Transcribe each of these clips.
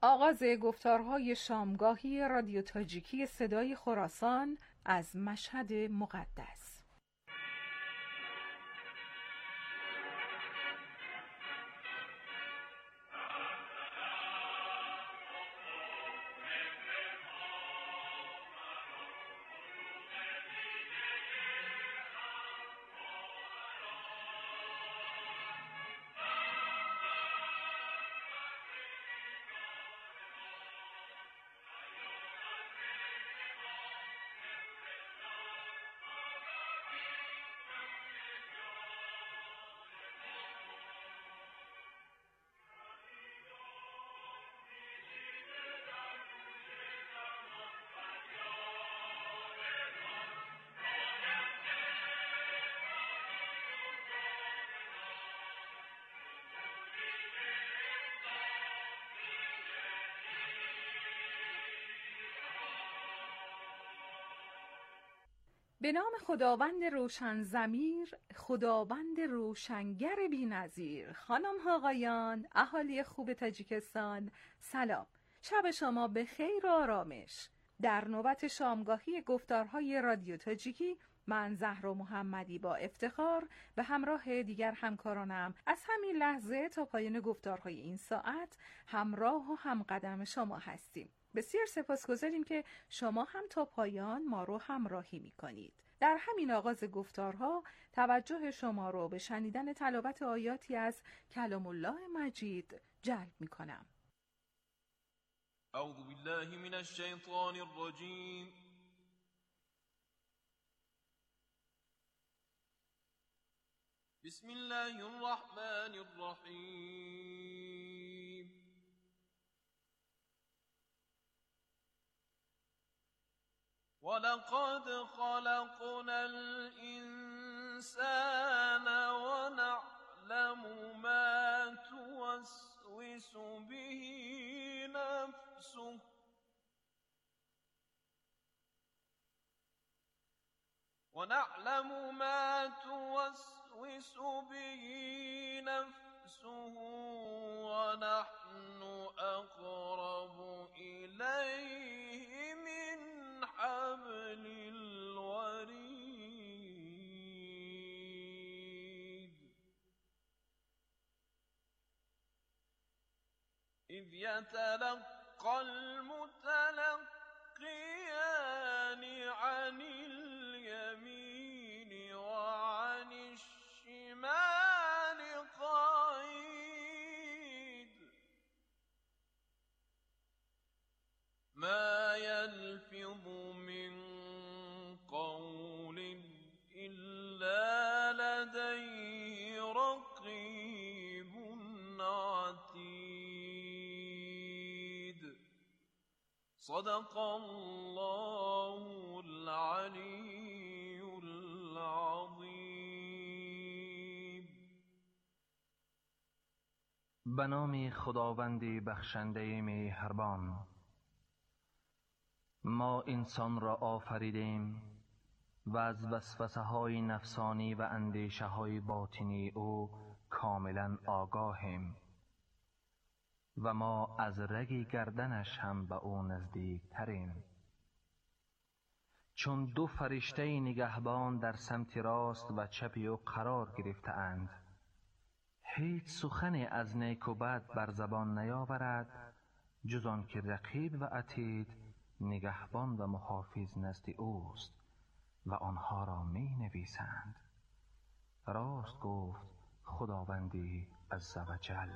آغاز گفتارهای شامگاهی رادیو تاجیکی صدای خراسان از مشهد مقدس. به نام خداوند روشن ضمیر، خداوند روشنگر بی‌نظیر. خانم ها آقایان، اهالی خوب تاجیکستان، سلام. شب شما به خیر و آرامش. در نوبت شامگاهی گفتارهای رادیو تاجیکی، من زهرا محمدی با افتخار به همراه دیگر همکارانم از همین لحظه تا پایان گفتارهای این ساعت همراه و همقدم شما هستیم. بسیار سپاسگزاریم که شما هم تا پایان ما رو همراهی می کنید. در همین آغاز گفتارها توجه شما رو به شنیدن تلاوت آیاتی از کلام الله مجید جلب می کنم. اعوذ بالله من الشیطان الرجیم. بسم الله الرحمن الرحیم. وَلَقَدْ خَلَقْنَا الْإِنسَانَ وَنَعْلَمُ مَا تُوَسْوِسُ بِهِ نَفْسُهُ وَنَحْنُ أَقْرَبُ إِلَيْهِ مِنْ حَبْلِ الْوَرِيدِ إِذْ يَتَلَقَّى الْمُتَلَقِّيَانِ عَنِ الْيَمِينِ وَعَنِ الشِّمَالِ قَعِيدٌ مَا يَلْفِظُ مِنْ قَوْلٍ إِلَّا لَدَيْهِ رَقِيبٌ عَتِيدٌ. صدق الله العلی العظیم. به نام خداوند بخشنده مهربان. ما انسان را آفریدیم و از وسوسه های نفسانی و اندیشه های باطنی او کاملا آگاهیم و ما از رگ گردنش هم به او نزدیک تریم. چون دو فرشته نگهبان در سمت راست و چپ او قرار گرفته اند، هیچ سخن از نیک و بد بر زبان نیاورد جز آن که رقیب و عتید نگهبان و محافظ نزد اوست و آنها را می نویسند. راست گفت خداوندی عزوجل.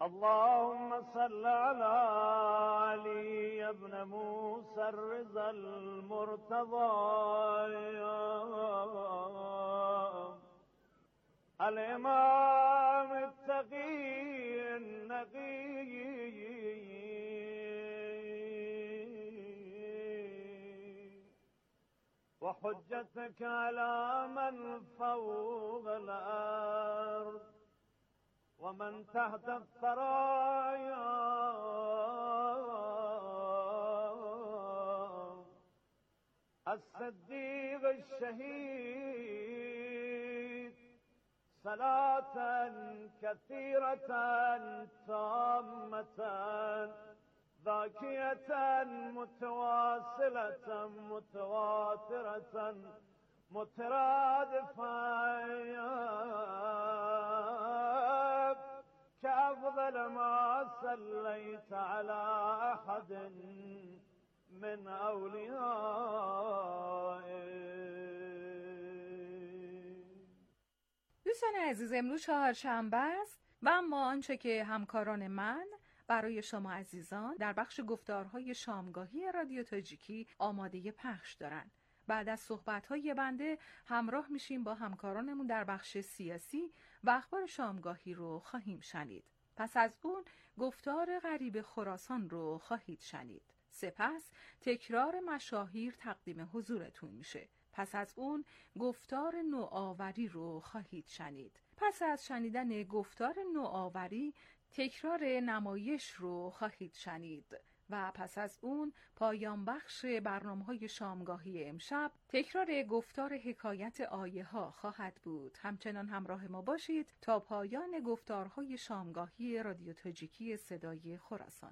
اللهم صل على علي بن موسى الرضا المرتضى الإمام التقي النقي وحجتك على من فوق الأرض ومن تحت الثرايا الصديق الشهيد صلاة كثيرة تامة ذاكية متواصلة متواترة مترادفة كأفضل ما صليت على أحد من أوليائك. دوستان عزیز، امروز چهارشنبه است و اما آنچه که همکاران من برای شما عزیزان در بخش گفتارهای شامگاهی رادیو تاجیکی آماده پخش دارند. بعد از صحبت‌های بنده همراه میشیم با همکارانمون در بخش سیاسی و اخبار شامگاهی رو خواهیم شنید. پس از اون گفتار غریب خراسان رو خواهید شنید. سپس تکرار مشاهیر تقدیم حضورتون میشه. پس از اون گفتار نوآوری رو خواهید شنید. پس از شنیدن گفتار نوآوری تکرار نمایش رو خواهید شنید و پس از اون پایان بخش برنامه‌های شامگاهی امشب تکرار گفتار حکایت آیه ها خواهد بود. همچنان همراه ما باشید تا پایان گفتارهای شامگاهی رادیو تاجیکی صدای خراسان.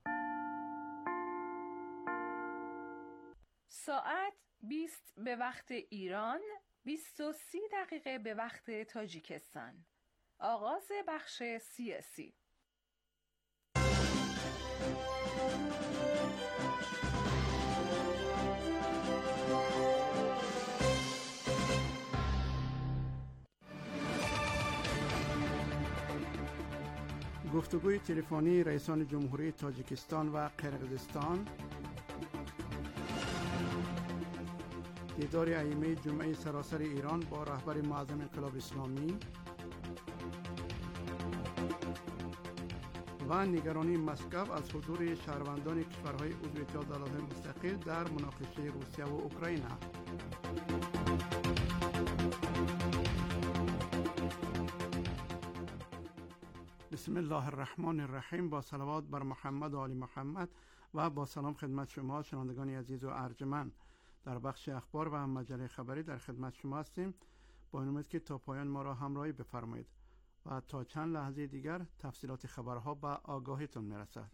ساعت 20 به وقت ایران، 20:30 دقیقه به وقت تاجیکستان. آغاز بخش سیاسی. گفتگوی تلفنی رئیسان جمهوری تاجیکستان و قرقیزستان، دیدار ائمه جمعه سراسر ایران با رهبر معظم انقلاب اسلامی و نگرانی مسکو از حضور شهروندان کشورهای عضو اتحاد ایالات مستقل در مناقشه روسیه و اوکراین. بسم الله الرحمن الرحیم. با صلوات بر محمد و آل محمد و با سلام خدمت شما شنوندگان عزیز و ارجمند. در بخش اخبار و مجله خبری در خدمت شما هستیم. با امید که تا پایان ما را همراهی بفرمایید و تا چند لحظه دیگر تفصیلات خبرها به آگاهیتون میرسد.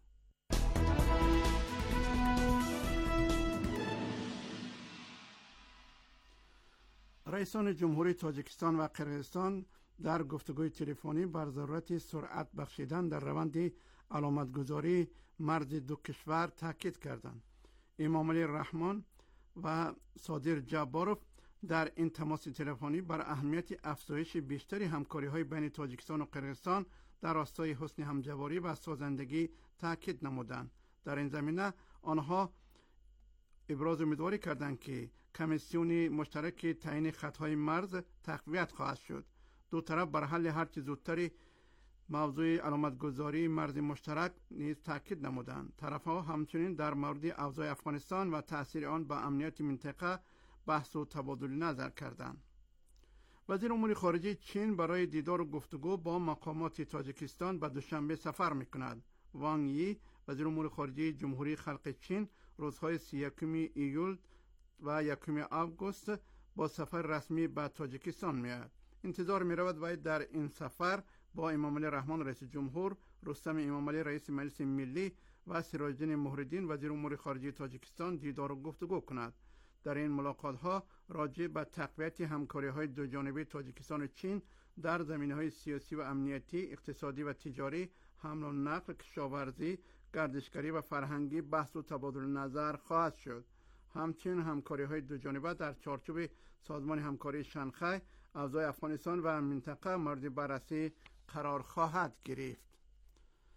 رئیسان جمهوری تاجیکستان و قرقیزستان در گفتگوی تلفنی بر ضرورت سرعت بخشیدن در روند علامتگذاری مرز دو کشور تاکید کردند. امام علی رحمان و صادر جباروف در این تماس تلفنی بر اهمیت افزایش بیشتری همکاری‌های بین تاجیکستان و قرقیزستان در راستای حسن همجواری و سازندگی تاکید نمودند. در این زمینه آنها ابراز امیدواری کردند که کمیسیون مشترک تعیین خطهای مرز تقویت خواهد شد. دو طرف بر حل هر چه زودتری موضوع علامتگذاری مرز مشترک نیز تاکید نمودند. طرفها همچنین در مورد اوضاع افغانستان و تأثیر آن به امنیت منطقه بحث و تبادل نظر کردند. وزیر امور خارجه چین برای دیدار و گفتگو با مقامات تاجیکستان به دوشنبه سفر می‌کند. وانگ یی وزیر امور خارجه جمهوری خلق چین روزهای 31 ایول و 1 آگوست با سفر رسمی به تاجیکستان می‌آید. انتظار می‌رود وی در این سفر با امام علی رحمان رئیس جمهور، رستم امام علی رئیس مجلس ملی و سراج الدین مهرالدین وزیر امور خارجه تاجیکستان دیدار و گفتگو کند. در این ملاقات‌ها راجع به تقویت همکاری‌های دوجانبه تاجیکستان و چین در زمینه‌های سیاسی و امنیتی، اقتصادی و تجاری، حمل و نقل، کشاورزی، گردشگری و فرهنگی بحث و تبادل نظر خواهد شد. همچنین همکاری‌های دوجانبه در چارچوب سازمان همکاری شانگهای، اوضاع افغانستان و منطقه مورد بررسی قرار خواهد گرفت.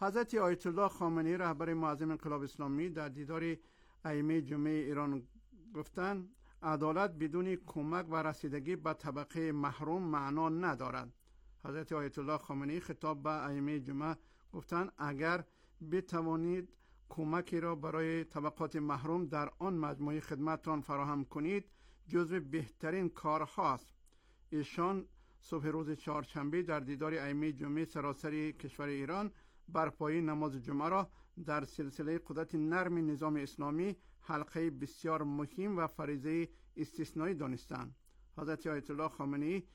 حضرت آیت الله خامنه‌ای رهبر معظم انقلاب اسلامی در دیدار ائمه جمعه ایران گفتند عدالت بدون کمک و رسیدگی به طبقه محروم معنا ندارد. حضرت آیت الله خامنه‌ای خطاب به ائمه جمعه گفتند اگر بتوانید کمکی را برای طبقات محروم در آن مجموعه خدمتتان فراهم کنید جزو بهترین کارهاست. ایشان صبح روز چهارشنبه در دیدار ائمه جمعه سراسر کشور ایران برپایی نماز جمعه را در سلسله قدرت نرم نظام اسلامی حلقه بسیار مهم و فریضه استثنایی دانستند. حضرت آیت الله خامنه‌ای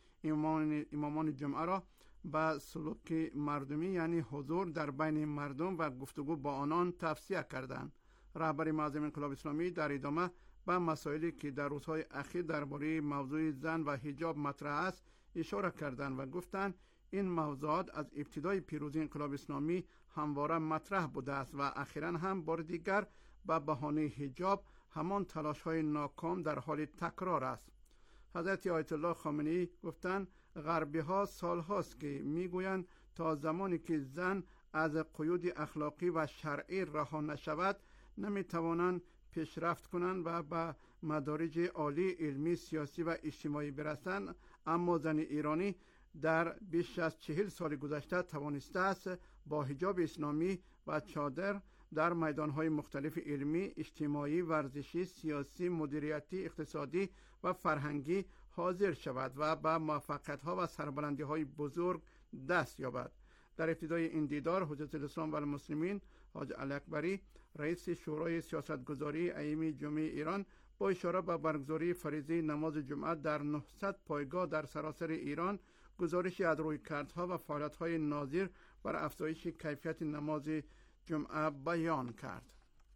امامان جمعه را به سلوک مردمی یعنی حضور در بین مردم و گفتگو با آنان توصیه کردند. رهبر معظم انقلاب اسلامی در ادامه به مسائلی که در روزهای اخیر درباره موضوع زن و حجاب مطرح است اشاره کردند و گفتند این موضوعات از ابتدای پیروزی انقلاب اسلامی همواره مطرح بوده است و اخیراً هم بار دیگر به بهانه حجاب همان تلاش‌های ناکام در حال تکرار است. حضرت آیت الله خامنه‌ای گفتند غربی‌ها سال‌هاست که می‌گویند تا زمانی که زن از قیود اخلاقی و شرعی رها نشود نمی‌توانند پیشرفت کنند و به مدارج عالی علمی، سیاسی و اجتماعی برسند، اما زن ایرانی در بیش از 40 سال گذشته توانسته است با حجاب اسلامی و چادر در میدان‌های مختلف علمی، اجتماعی، ورزشی، سیاسی، مدیریتی، اقتصادی و فرهنگی حاضر شود و به موفقیت‌ها و سربلندی‌های بزرگ دست یابد. در ابتدای این دیدار حجت الاسلام و المسلمین حاج علی اکبری رئیس شورای سیاستگذاری ائمه جمعه ایران با اشاره به برگزاری فریضه نماز جمعه در 900 پایگاه در سراسر ایران گزارشی از رویکردها و فعالیت‌های ناظر بر افزایش کیفیت نماز جمعه بیان کرد.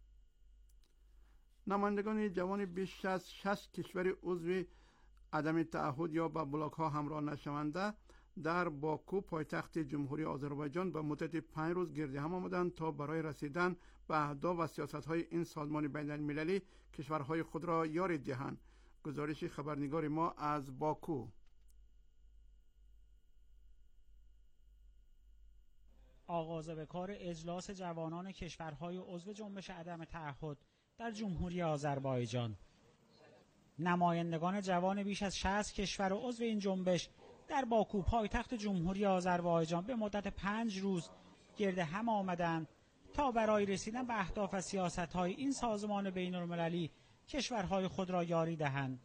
نمایندگان جوان بیش از 6 کشور عضو عدم تعهد یا به بلاک‌ها همراه نشونده در باکو پایتخت جمهوری آذربایجان به مدت 5 روز گرد هم آمدند تا برای رسیدن به اهداف و سیاست‌های این سازمان بین‌المللی کشورهای خود را یاری دهند. گزارش خبرنگار ما از باکو. آغاز به کار اجلاس جوانان کشورهای عضو جنبش عدم تعهد در جمهوری آذربایجان. نمایندگان جوان بیش از 60 کشور عضو این جنبش در باکو پایتخت جمهوری آذربایجان به مدت 5 روز گرد هم آمدند تا برای رسیدن به اهداف و سیاست‌های این سازمان بین‌المللی کشورهای خود را یاری دهند.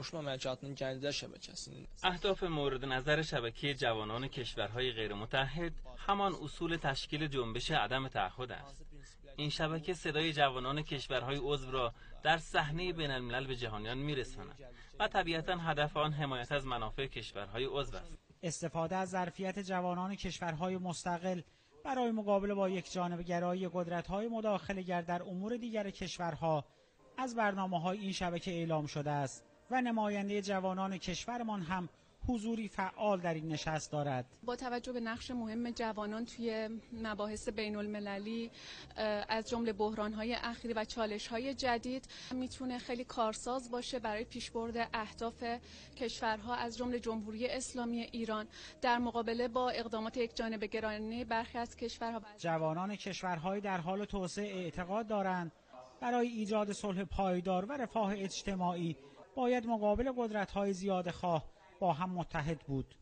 اهداف مورد نظر شبکه جوانان کشورهای غیر متحد همان اصول تشکیل جنبش عدم تعهد است. این شبکه صدای جوانان کشورهای عضو را در صحنه بین‌الملل به جهانیان میرساند و طبیعتاً هدف آن حمایت از منافع کشورهای عضو است. استفاده از ظرفیت جوانان کشورهای مستقل برای مقابله با یکجانبه‌گرایی قدرت‌های مداخله‌گر در امور دیگر کشورها از برنامه‌های این شبکه اعلام شده است و نماینده جوانان کشورمان هم حضوری فعال در این نشست دارد. با توجه به نقش مهم جوانان توی مباحث بین‌المللی از جمله بحران‌های اخیر و چالش‌های جدید میتونه خیلی کارساز باشه برای پیشبرد اهداف کشورها از جمله جمهوری اسلامی ایران در مقابله با اقدامات یکجانبه‌گرایانه برخی از کشورها. جوانان کشورهای در حال توسعه اعتقاد دارند برای ایجاد صلح پایدار و رفاه اجتماعی باید مقابل قدرت‌های زیادخواه با هم متحد بود.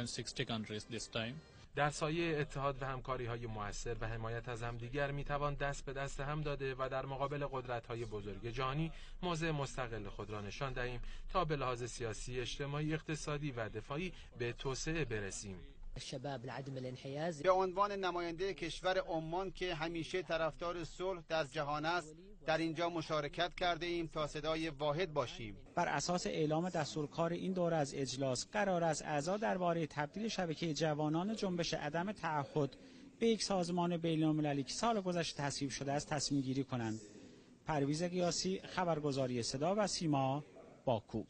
در سایه اتحاد و همکاری‌های مؤثر و حمایت از همدیگر می‌توان دست به دست هم داده و در مقابل قدرت‌های بزرگ جهانی موضع مستقل خود را نشان دهیم تا به لحاظ سیاسی، اجتماعی، اقتصادی و دفاعی به توسعه برسیم. به عنوان نماینده کشور عمان که همیشه طرفدار صلح در جهان است در اینجا مشارکت کرده ایم تا صدای واحد باشیم. بر اساس اعلام دستورکار این دوره از اجلاس قرار است اعضا درباره تبدیل شبکه جوانان جنبش عدم تعهد به یک سازمان بین‌المللی که سال گذشته تصویب شده است تصمیم گیری کنند. پرویز قیاسی، خبرگزاری صدا و سیما، باکو.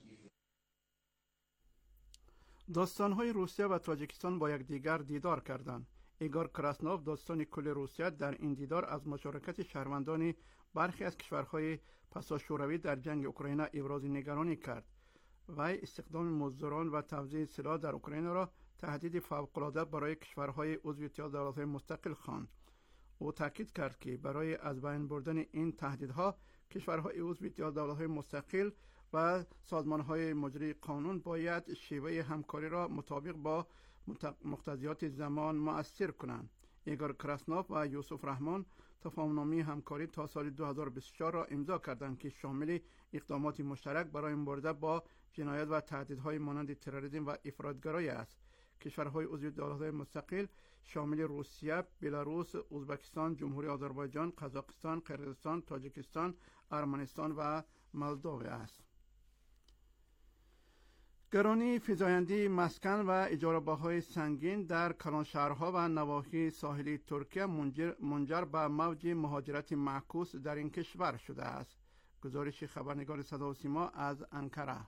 داستان‌های روسیه و تاجیکستان با یکدیگر دیدار کردند. ایگور کراسنوف داستان کل روسیه در این دیدار از مشارکت شهروندان برخی از کشورهای پساشوروی در جنگ اوکراین ابراز نگرانی کرد. وی استخدام مزدوران و توزیع سلاح در اوکراین را تهدید فوق‌العاده برای کشورهای عضو اتحاد ایالات مستقل خواند. او تاکید کرد که برای از بین بردن این تهدیدها کشورهای عضو اتحاد دولت‌های مستقل و سازمان‌های مجری قانون باید شیوه همکاری را مطابق با مقتضیات زمان مؤثر کنند. ایگور کراسنوف و یوسف رحمان تفاهم‌نامه همکاری تا سال 2024 را امضا کردند که شامل اقدامات مشترک برای مبارزه با جنایت و تهدیدهای مانند تروریسم و افراطگرایی است. کشورهای عضو دولت‌های مستقل شامل روسیه، بلاروس، ازبکستان، جمهوری آذربایجان، قزاقستان، قرقیزستان، تاجیکستان، ارمنستان و مولداوی است. گرانی فزایندی مسکن و اجاره‌بهای سنگین در کلانشهرها و نواحی ساحلی ترکیه منجر به موج مهاجرت معکوس در این کشور شده است. گزارش خبرنگار صدا و سیما از انکره.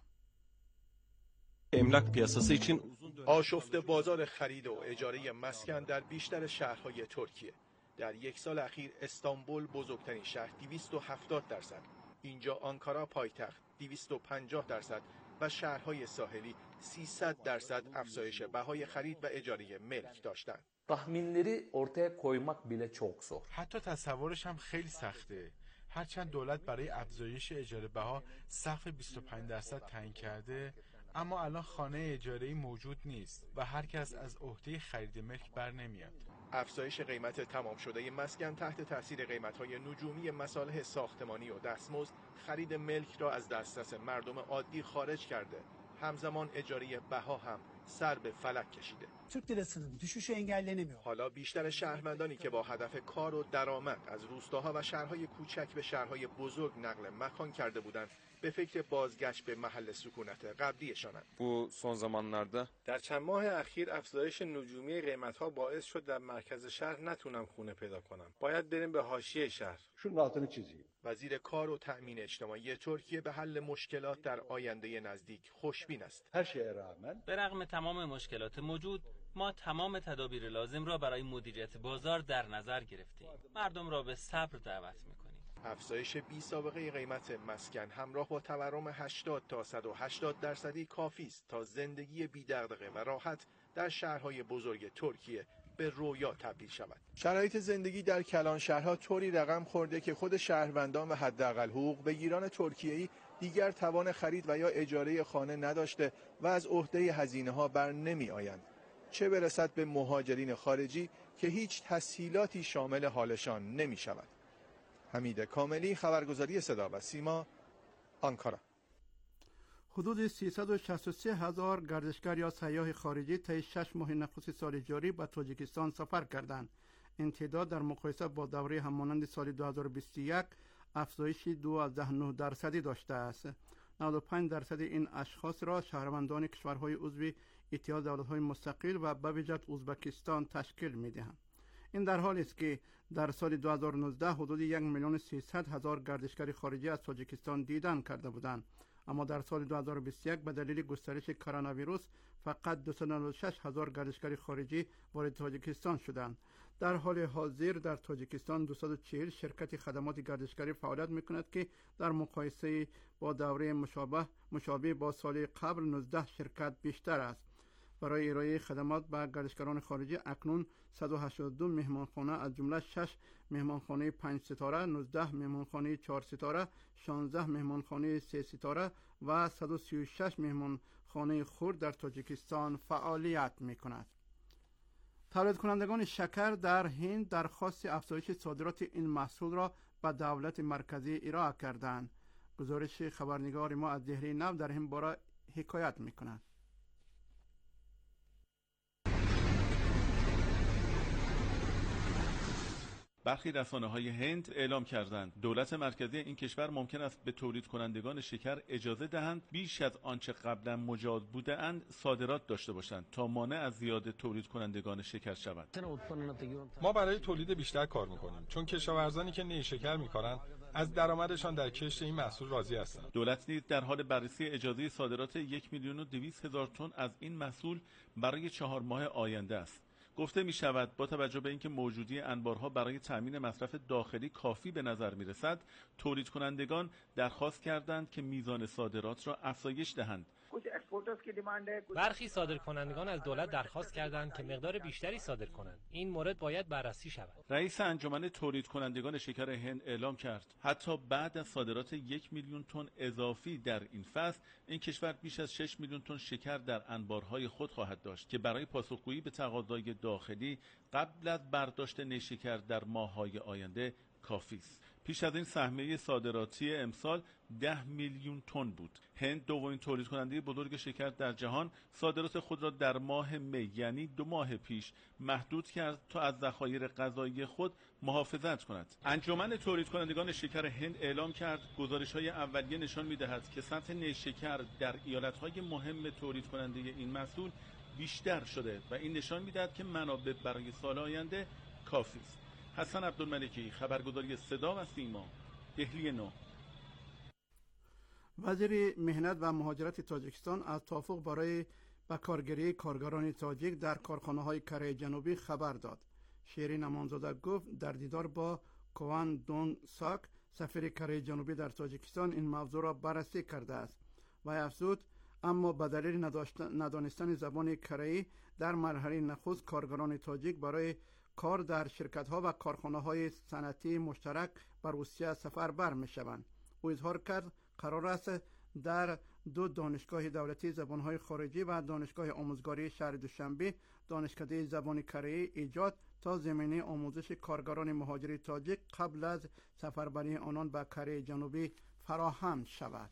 املاک piyasası için آشفته بازار خرید و اجاره مسکن در بیشتر شهرهای ترکیه. در یک سال اخیر استانبول بزرگترین شهر 270%، اینجا آنکارا پایتخت 250% و شهرهای ساحلی 300% افزایش بهای خرید و اجاره ملک داشتند. tahminleri ortaya koymak bile çok zor. حتی تصورش هم خیلی سخته. هرچند دولت برای افزایش اجاره بها سقف 25% تعیین کرده، اما الان خانه اجاره‌ای موجود نیست و هر کس از عهده خرید ملک بر نمیاد. افزایش قیمت تمام شده مسکن تحت تاثیر قیمت‌های نجومی مصالح ساختمانی و دستمزد خرید ملک را از دسترس مردم عادی خارج کرده. همزمان اجاره بها هم سر به فلک کشیده. Türk lirasının düşüşü engellenemiyor. حالا بیشتر شهروندانی که با هدف کار و درآمد از روستاها و شهرهای کوچک به شهرهای بزرگ نقل مکان کرده بودند، به فکر بازگشت به محل سکونت قبلیشانند. Bu son zamanlarda در چند ماه اخیر افزایش نجومی قیمت‌ها باعث شد در مرکز شهر نتونم خونه پیدا کنم. باید بریم به حاشیه شهر. Şunun altını çizeyim. وزیر کار و تأمین اجتماعی ترکیه به حل مشکلات در آینده نزدیک خوشبین است. Her şeye rağmen به رغم تمام مشکلات موجود، ما تمام تدابیر لازم را برای مدیریت بازار در نظر گرفتیم. مردم را به صبر دعوت می‌کنیم. افزایش بی سابقه قیمت مسکن همراه با تورم 80 تا 180% کافی است تا زندگی بی دغدغه و راحت در شهرهای بزرگ ترکیه به رویا تبدیل شود. شرایط زندگی در کلان شهرها طوری رقم خورده که خود شهروندان و حداقل حقوق بگیران ترکیه‌ای دیگر توان خرید و یا اجاره خانه نداشته و از عهده هزینه‌ها بر نمی‌آیند. چه برسد به مهاجرین خارجی که هیچ تسهیلاتی شامل حالشان نمی‌شود. حمید کاملی، خبرگزاری صدا و سیما، آنکارا. حدود 363 هزار گردشگر یا سیاح خارجی طی 6 ماه نخست سال جاری به تاجیکستان سفر کردند. این تعداد در مقایسه با دوره همانند سال 2021 افزایش 2.9% داشته است. 95% این اشخاص را شهروندان کشورهای عضو اتحاد دولت‌های مستقل و به ویژه ازبکستان تشکیل می‌دهند. این در حالی است که در سال 2019 حدود 1,300,000 گردشگر خارجی از تاجیکستان دیدن کرده بودند، اما در سال 2021 به دلیل گسترش کرونا ویروس فقط 296,000 گردشگر خارجی وارد تاجیکستان شدند. در حال حاضر در تاجیکستان 240 شرکت خدمات گردشگری فعالیت می‌کند که در مقایسه با دوره مشابه با سال قبل 19 شرکت بیشتر است. برای ارائه خدمات به گردشگران خارجی اکنون 182 مهمانخانه از جمله 6 مهمانخانه 5 ستاره، 19 مهمانخانه 4 ستاره، 16 مهمانخانه 3 ستاره و 136 مهمانخانه خرد در تاجیکستان فعالیت می‌کند. تولید کنندگان شکر در هند درخواست افزایش صادرات این محصول را به دولت مرکزی ارائه کردند. گزارش خبرنگار ما از دهلی نو در این باره حکایت می‌کند. برخی رسانه‌های هند اعلام کردند دولت مرکزی این کشور ممکن است به تولید کنندگان شکر اجازه دهند بیش از آنچه قبلا مجاز بوده‌اند صادرات داشته باشند تا مانع از زیاد تولید کنندگان شکر شوند. ما برای تولید بیشتر کار می‌کنیم چون کشاورزانی که نیشکر می‌کارند از درآمدشان در کشت این محصول راضی هستند. دولت نیز در حال بررسی اجازه صادرات 1,200,000 تن از این محصول برای 4 ماه آینده است. گفته می شود با توجه به اینکه موجودی انبارها برای تأمین مصرف داخلی کافی به نظر می رسد، تولید کنندگان درخواست کردند که میزان صادرات را افزایش دهند. برخی صادرکنندگان از دولت درخواست کردند که مقدار بیشتری صادر کنند. این مورد باید بررسی شود. رئیس انجمن تولید کنندگان شکر هند اعلام کرد حتی بعد از صادرات 1 میلیون تن اضافی در این فصل، این کشور بیش از 6 میلیون تن شکر در انبارهای خود خواهد داشت که برای پاسخگویی به تقاضای داخلی قبل از برداشت نیشکر در ماه‌های آینده کافی است. پیش از این سهمیه صادراتی امسال 10 میلیون تن بود. هند دومین تولید کننده بزرگ شکر در جهان صادرات خود را در ماه می، یعنی 2 ماه پیش، محدود کرد تا از ذخایر غذایی خود محافظت کند. انجمن تولید کنندگان شکر هند اعلام کرد گزارش‌های اولیه نشان می‌دهد که سطح نیشکر در ایالت‌های مهم تولید کننده این محصول بیشتر شده و این نشان می‌دهد که منابع برای سال آینده کافی است. حسن عبدالملکی، خبرگزاری صدا و سیما، دهلی 9. وزیر مهنت و مهاجرت تاجیکستان از توافق برای بکارگیری کارگران تاجیک در کارخانه‌های کره جنوبی خبر داد. شیرین امانزاده گفت در دیدار با کوان دونگ ساک، سفیر کره جنوبی در تاجیکستان، این موضوع را بررسی کرده است. و افزود اما به دلیل ندانستن زبان کره‌ای در مرحله نخست کارگران تاجیک برای کار در شرکت‌ها و کارخانه‌های صنعتی مشترک به روسیه سفربر می‌شوند. او اظهار کرد قرار است در 2 دانشگاه دولتی زبان‌های خارجی و دانشگاه آموزگاری شهر دوشنبه دانشکده زبان کره‌ای ایجاد تا زمینه آموزش کارگران مهاجر تاجیک قبل از سفربری آنان به کره جنوبی فراهم شود.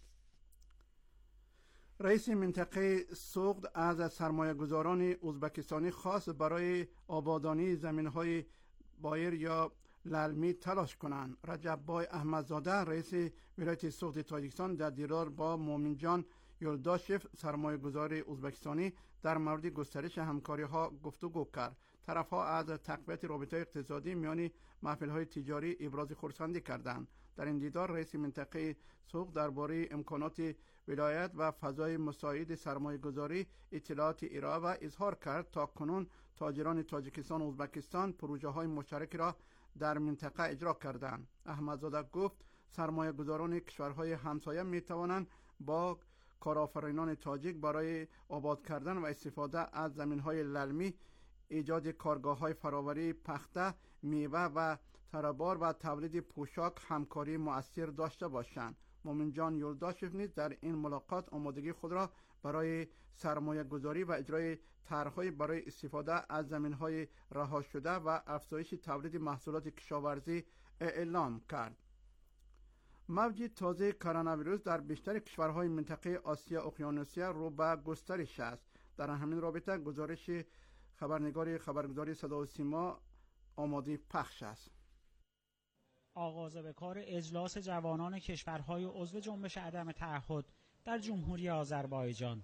رئیس منطقه سوغد از سرمایه‌گذاران ازبکستانی خواست برای آبادانی زمین‌های بایر یا للمی تلاش کنند. رجب بای احمدزاده، رئیس ولایت سوغد تاجیکستان، در دیدار با مومن جان یولداشف، سرمایه‌گذار ازبکستانی، در مورد گسترش همکاری‌ها گفتگو کرد. طرف‌ها از تقویت رابطه اقتصادی میان محفل‌های تجاری ابراز خرسندی کردند. در این دیدار رئیس منطقه سوغد درباره امکانات ولایت و فضای مساعد سرمایه‌گذاری اطلاعات ارائه و اظهار کرد تا کنون تاجران تاجیکستان و ازبکستان پروژه‌های مشترک را در منطقه اجرا کردند. احمدزاده گفت سرمایه‌گذاران کشورهای همسایه می‌توانند با کارآفرینان تاجیک برای آباد کردن و استفاده از زمین‌های للمی، ایجاد کارگاه‌های فراوری پخته، میوه و تربار و تولید پوشاک همکاری مؤثر داشته باشند. مومن جان یولداشف نیز در این ملاقات آمادگی خود را برای سرمایه گذاری و اجرای طرح‌های برای استفاده از زمین‌های رها شده و افزایش تولید محصولات کشاورزی اعلام کرد. موج تازه کرونا ویروس در بیشتر کشورهای منطقه آسیا اقیانوسیه رو به گسترش است. در همین رابطه گزارش خبرگزاری صدا و سیما آماده پخش است. آغاز به کار اجلاس جوانان کشورهای عضو جنبش عدم تعهد در جمهوری آذربایجان.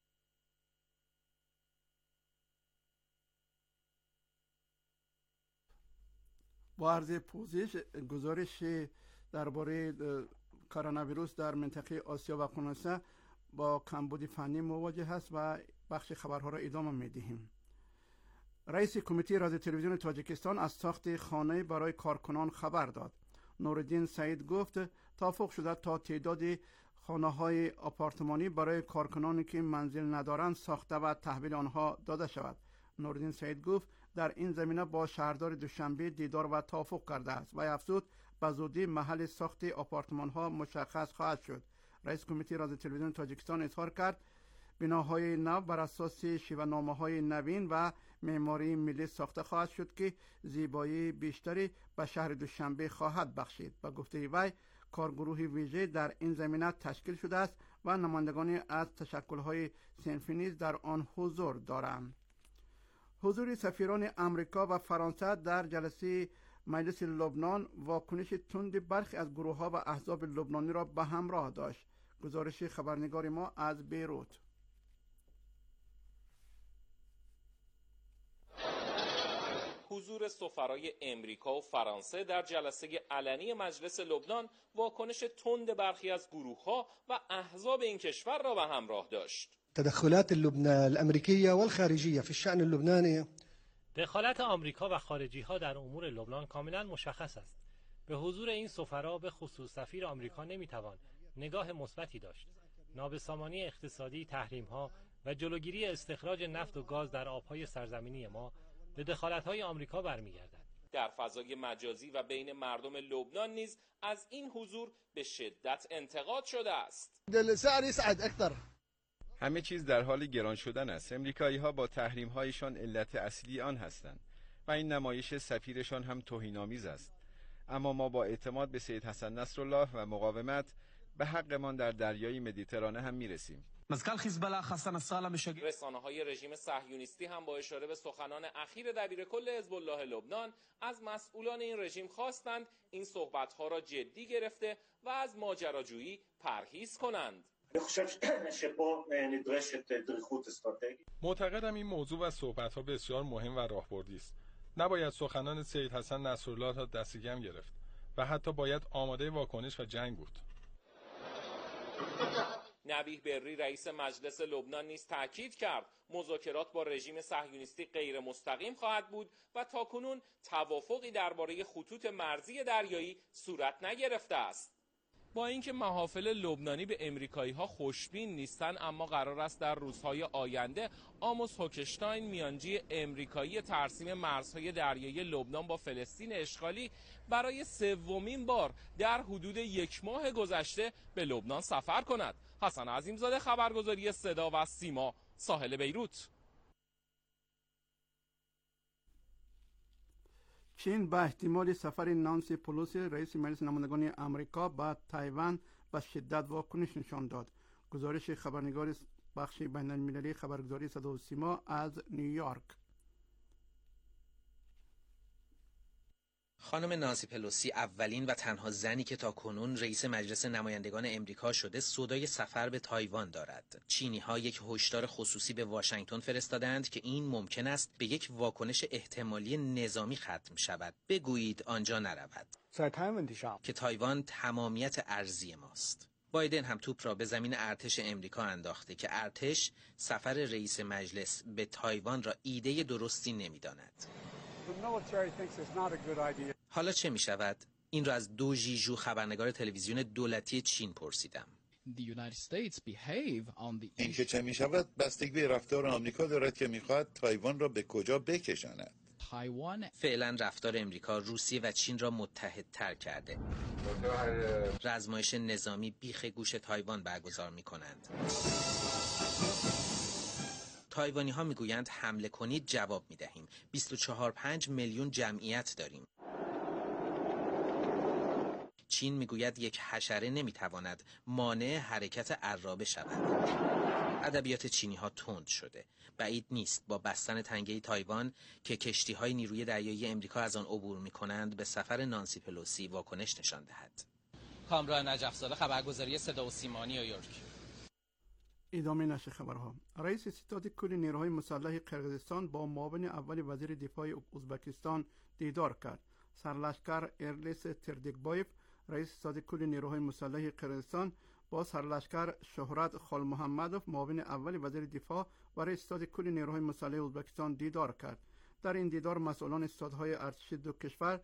با عرض پوزش، گزارش درباره کرونا ویروس در منطقه آسیا و اقیانوسیه با کمبود فنی مواجه است و بخش خبرها را ادامه می‌دهیم. رئیس کمیته رادیو تلویزیون تاجیکستان از ساخت خانه برای کارکنان خبر داد. نوردین سعید گفت توافق شده تا تعداد خانه‌های آپارتمانی برای کارکنانی که منزل ندارند ساخته و تحویل آنها داده شود. نوردین سعید گفت در این زمینه با شهردار دوشنبه دیدار و توافق کرده است و افزود به زودی محل ساخت آپارتمان‌ها مشخص خواهد شد. رئیس کمیته رادیو تلویزیون تاجیکستان اظهار کرد بناهای نو بر اساس شیوه‌نامه‌های نوین و معماری ملی ساخته خواهد شد که زیبایی بیشتری به شهر دوشنبه خواهد بخشید. با گفته وی کارگروه ویژه در این زمینه تشکیل شده است و نمایندگانی از تشکل‌های صنفی نیز در آن حضور دارند. حضور سفیران امریکا و فرانسه در جلسه مجلس لبنان واکنش تند برخی از گروه‌ها و احزاب لبنانی را به همراه داشت. گزارش خبرنگار ما از بیروت. حضور سفرای امریکا و فرانسه در جلسه علنی مجلس لبنان واکنش تند برخی از گروه‌ها و احزاب این کشور را به همراه داشت. تدخلات الامریکیه والخارجیه فی الشأن اللبنانی. دخالت آمریکا و خارجی‌ها در امور لبنان کاملا مشخص است. به حضور این سفرا به خصوص سفیر آمریکا نمیتوان نگاه مثبتی داشت. نابسامانی اقتصادی، تحریم‌ها و جلوگیری استخراج نفت و گاز در آبهای سرزمینی ما به دخالت‌های آمریکا برمیگردد. در فضای مجازی و بین مردم لبنان نیز از این حضور به شدت انتقاد شده است. همه چیز در حال گران شدن است. امریکایی‌ها با تحریم‌هایشان علت اصلی آن هستند و این نمایش سفیرشان هم توهین‌آمیز است. اما ما با اعتماد به سید حسن نصرالله و مقاومت به حقمان در دریای مدیترانه هم میرسیم. رسانه‌های رژیم صهیونیستی هم با اشاره به سخنان اخیر دبیرکل حزب الله لبنان از مسئولان این رژیم خواستند این صحبت‌ها را جدی گرفته و از ماجراجویی پرهیز کنند. معتقدم این موضوع و صحبت‌ها بسیار مهم و راهبردی است. نباید سخنان سید حسن نصرالله را دستگم گرفت و حتی باید آماده واکنش و جنگ بود. نبیه بری رئیس مجلس لبنان نیز تاکید کرد مذاکرات با رژیم صهیونیستی غیر مستقیم خواهد بود و تاکنون توافقی درباره خطوط مرزی دریایی صورت نگرفته است. با اینکه محافل لبنانی به امریکایی‌ها خوشبین نیستند، اما قرار است در روزهای آینده آموس هوکشتاین، میانجی امریکایی ترسیم مرزهای دریایی لبنان با فلسطین اشغالی، برای سومین بار در حدود 1 ماه گذشته به لبنان سفر کند. حسن عظیمزاده، خبرگزاری صدا و سیما، ساحل بیروت. چین به احتمال سفر نانسی پلوسی رئیس مجلس نمایندگان آمریکا به تایوان به شدت واکنش نشان داد. گزارش خبرنگار بخش بین المللی خبرگزاری صدا و سیما از نیویورک. خانم نانسی پلوسی اولین و تنها زنی که تاکنون رئیس مجلس نمایندگان امریکا شده سودای سفر به تایوان دارد. چینی‌ها یک هشدار خصوصی به واشنگتن فرستادند که این ممکن است به یک واکنش احتمالی نظامی ختم شود. بگویید آنجا نرود. که تایوان تمامیت ارضی ماست. بایدن هم توپ را به زمین ارتش امریکا انداخته که ارتش سفر رئیس مجلس به تایوان را ایده درستی نمی‌داند. حالا چه می شود؟ این را از دو ژیژو خبرنگار تلویزیون دولتی چین پرسیدم. این که چه می شود بستگی به رفتار آمریکا دارد که می خواهد تایوان را به کجا بکشاند. فعلا رفتار امریکا روسیه و چین را متحد تر کرده. رزمایش نظامی بیخ گوش تایوان برگزار می کنند. تایوانی ها میگویند حمله کنید جواب میدهیم. 24.5 میلیون جمعیت داریم. چین میگوید یک حشره نمیتواند مانع حرکت عرابه شود. ادبیات چینی ها تند شده. بعید نیست با بستن تنگه تایوان که کشتی های نیروی دریایی امریکا از آن عبور میکنند به سفر نانسی پلوسی واکنش نشان دهد. کامران نجفزاده، خبرگزاری صدا و سیما، نیویورک. ادامه نشر خبرها. رئیس ستاد کل نیروهای مسلح قرقیزستان با معاون اول وزیر دفاع ازبکستان دیدار کرد. سرلشکر ارلیس تردیکبایف، رئیس ستاد کل نیروهای مسلح قرقیزستان، با سرلشکر شهرت خالمحمدوف، معاون اول وزیر دفاع و رئیس ستاد کل نیروهای مسلح ازبکستان دیدار کرد. در این دیدار مسئولان استادهای ارتشی دو کشور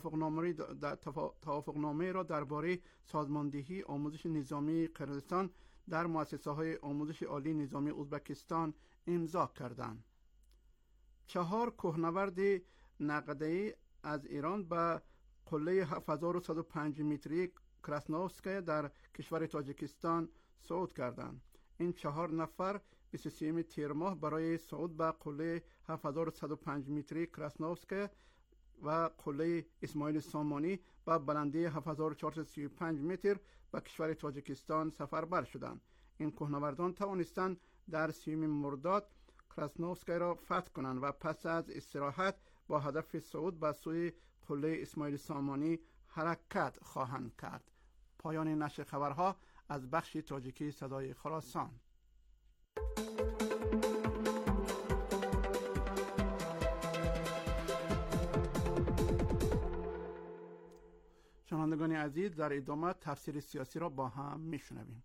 توافقنامه را درباره سازماندهی آموزش نظامی قرقیزستان در مؤسسه‌های آموزش عالی نظامی ازبکستان امضا کردند. 4 کوهنورد نقده‌ای از ایران به قله 7105 متری کراسنوفسکای در کشور تاجیکستان صعود کردند. این 4 نفر 23 تیر ماه برای صعود به قله 7105 متری کراسنوفسکای و قله اسماعیل سامانی با بلندی 7435 متر به کشور تاجیکستان سفربر شدند. این کوهنوردان توانستند در 30 مرداد کراسنوفسکای را فتح کنند و پس از استراحت با هدف صعود به سوی قله اسماعیل سامانی حرکت خواهند کرد. پایان نشر خبرها از بخش تاجیکی صدای خراسان. شنوندگان عزیز، در ادامه تفسیر سیاسی را با هم میشنویم.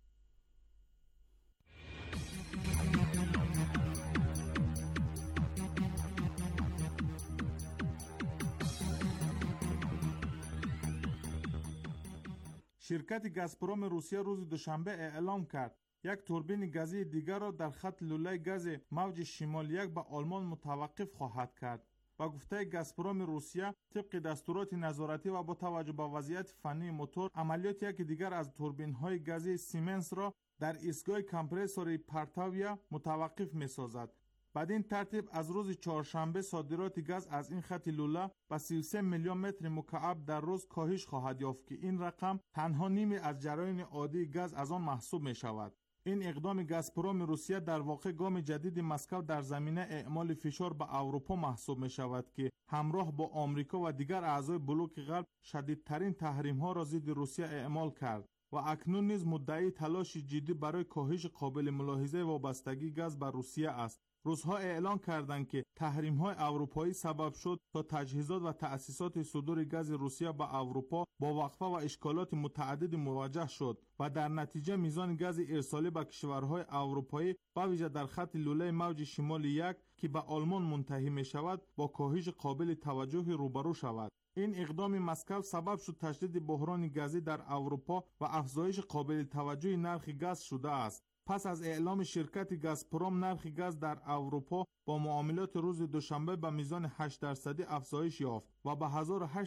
شرکت گازپروم روسیه روز دوشنبه اعلام کرد یک توربین گازی دیگر را در خط لوله گاز موج شمال یک به آلمان متوقف خواهد کرد. با گفته گازپروم روسیه طبق دستورات نظارتی و با توجه به وضعیت فنی موتور، عملیات یکی دیگر از توربین‌های گازی سیمنس را در ایستگاه کمپرسور پارتاویا متوقف می‌سازد. بدین ترتیب از روز چهارشنبه صادرات گاز از این خط لوله به 33 میلیون متر مکعب در روز کاهش خواهد یافت که این رقم تنها نیمی از جریان عادی گاز از آن محسوب می‌شود. این اقدام گازپروم روسیه در واقع گام جدید مسکو در زمینه اعمال فشار به اروپا محسوب می شود که همراه با آمریکا و دیگر اعضای بلوک غرب شدیدترین تحریم ها را ضد روسیه اعمال کرد و اکنون نیز مدعی تلاش جدی برای کاهش قابل ملاحظه وابستگی گاز به روسیه است. روزها اعلان کردند که تحریم‌های اروپایی سبب شد تا تجهیزات و تأسیسات صدور گاز روسیه به اروپا با وقفه و اشکالات متعدد مواجه شد و در نتیجه میزان گاز ارسالی به کشورهای اروپایی به ویژه در خط لوله موج شمال یک که به آلمان منتهی می شود با کاهش قابل توجه روبرو شود. این اقدام مسکو سبب شد تشدید بحران گازی در اروپا و افزایش قابل توجه نرخ گاز شده است. پس از اعلام شرکت گازپروم نرخ گاز در اروپا با معاملات روز دوشنبه به میزان 8% افزایش یافت و به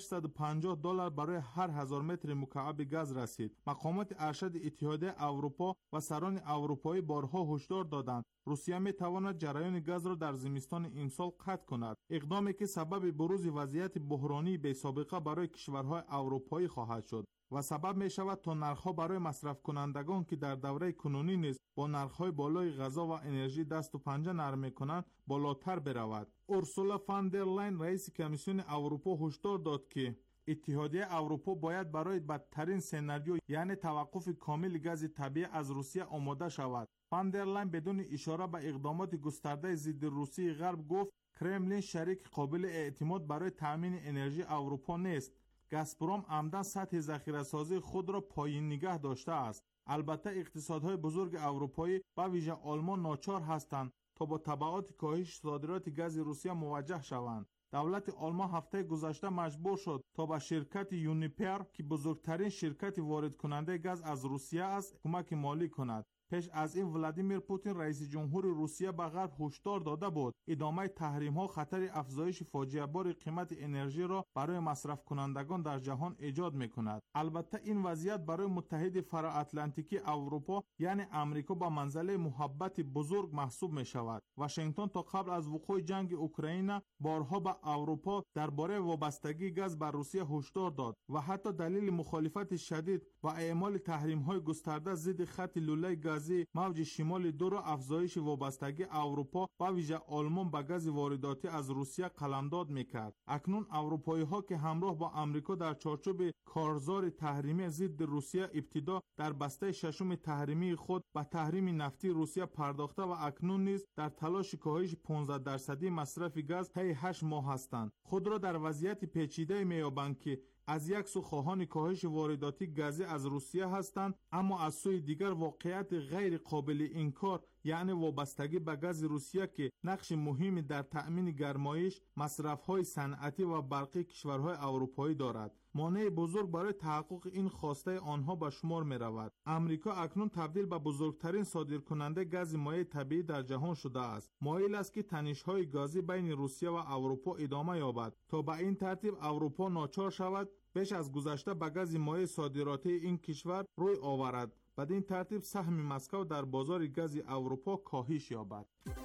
$1850 برای هر 1000 متر مکعب گاز رسید. مقامات ارشد اتحادیه اروپا و سران اروپایی بارها هشدار دادند روسیه می تواند جریان گاز را در زمستان این سال قطع کند، اقدامی که سبب بروز وضعیت بحرانی بی سابقه برای کشورهای اروپایی خواهد شد و سبب می شود تا نرخ‌ها برای مصرف کنندگان که در دوره کنونی نیز با نرخ‌های بالای غذا و انرژی دست و پنجه نرم می‌کنند بالاتر برود. اورسولا فان در لاین رئیس کمیسیون اروپا هشدار داد که اتحادیه اروپا باید برای بدترین سناریو یعنی توقف کامل گاز طبیعی از روسیه آماده شود. فان در لاین بدون اشاره به اقدامات گسترده ضد روسیه غرب گفت کرملین شریک قابل اعتماد برای تامین انرژی اروپا نیست. گازپروم عمدن سطح ذخیره‌سازی خود را پایین نگه داشته است. البته اقتصادهای بزرگ اروپایی به ویژه آلمان ناچار هستند تا با تبعات کاهش صادرات گاز روسیه مواجه شوند. دولت آلمان هفته گذشته مجبور شد تا به شرکت یونیپر که بزرگترین شرکت وارد کننده گاز از روسیه است کمک مالی کند. پیش از این ولادیمیر پوتین رئیس جمهور روسیه به غرب هشدار داده بود ادامه تحریم‌ها خطر افزایش فاجعه بار قیمت انرژی را برای مصرف کنندگان در جهان ایجاد می‌کند. البته این وضعیت برای متحد فراتلانتیکی اروپا یعنی آمریکا با منزله محبت بزرگ محسوب می‌شود. واشنگتن تا قبل از وقوع جنگ اوکراین بارها به اروپا درباره وابستگی گاز به روسیه هشدار داد و حتی دلیل مخالفت شدید و اعمال تحریم‌های گسترده ضد خط لوله گازی موج شمال 2 را افزایش وابستگی اروپا و ویژه آلمان به گاز وارداتی از روسیه قلمداد میکرد. اکنون اروپایی ها که همراه با آمریکا در چارچوب کارزار تحریمی ضد روسیه ابتدا در بسته ششم تحریمی خود به تحریم نفتی روسیه پرداخته و اکنون نیز در تلاش کاهش 15% مصرف گاز طی 8 ماه هستند، خود را در وضعیت پیچیده می‌یابند که از یک سو خواهان کاهش وارداتی گازی از روسیه هستند، اما از سوی دیگر واقعیت غیر قابل انکار یعنی وابستگی به گاز روسیه که نقش مهمی در تأمین گرمایش، مصرف‌های صنعتی و برقی کشورهای اروپایی دارد. مانع بزرگ برای تحقق این خواسته آنها به شمار می رود. امریکا اکنون تبدیل به بزرگترین صادرکننده گاز مایع طبیعی در جهان شده است. مایل است که تنش‌های گازی بین روسیه و اروپا ادامه یابد تا به این ترتیب اروپا ناچار شود بیش از گذشته به گاز مایع صادراتی این کشور روی آورد. بدین ترتیب سهم مسکو در بازار گاز اروپا کاهش یابد.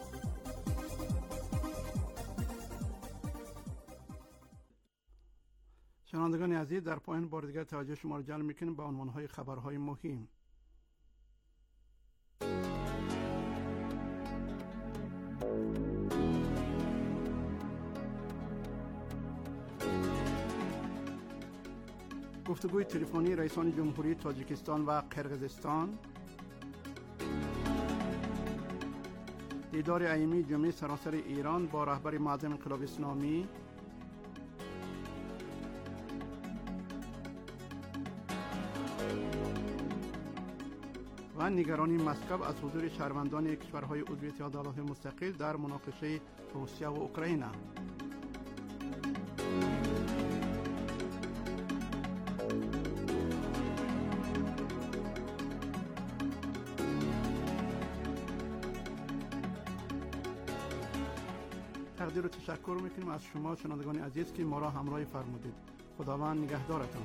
شنوندگان عزیز، در پایان بار دیگر توجه شما را جلب می‌کنیم به عنوان‌های خبرهای مهم. گفتگوی تلفنی رئیسان جمهوری تاجیکستان و قرقیزستان، دیدار ایمی جمعه سراسر ایران با رهبر معظم انقلاب اسلامی، و نگرانی مسکو از حضور شهروندان کشورهای عضو اتحاد ایالات مستقل در مناقشه روسیه و اوکراین. تقدیر و تشکر میکنیم از شما شنوندگان عزیز که ما را همراهی فرمودید. خداوند نگهدارتان.